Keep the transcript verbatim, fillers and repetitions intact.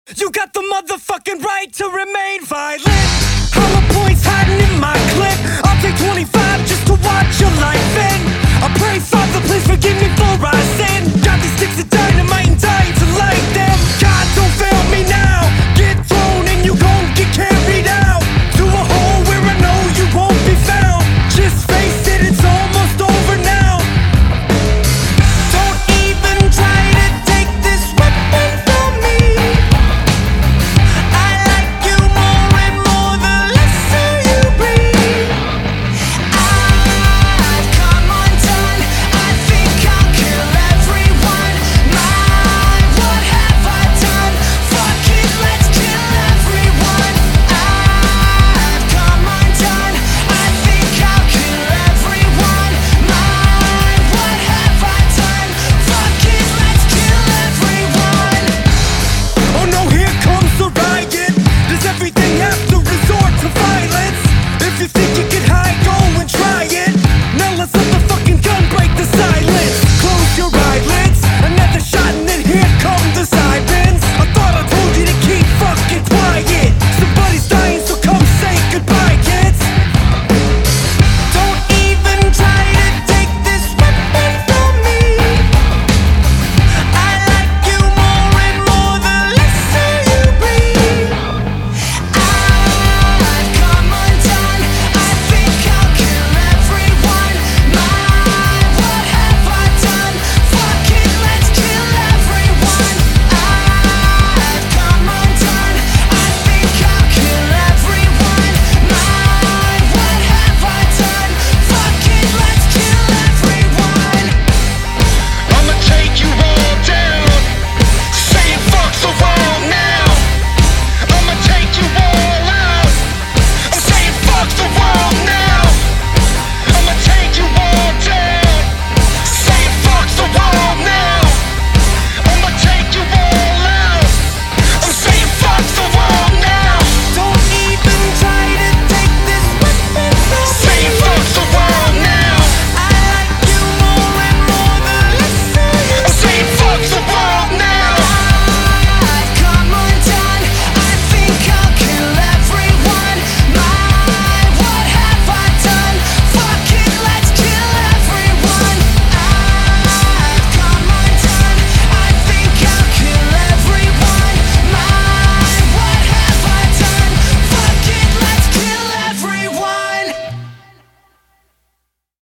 You got the motherfucking right to remain violent. Hollow points hiding in my clip. I'll take twenty-five just to watch your life end. I pray, Father, please forgive me for I sin. Got these sticks of dynamite and dying to light them. God, don't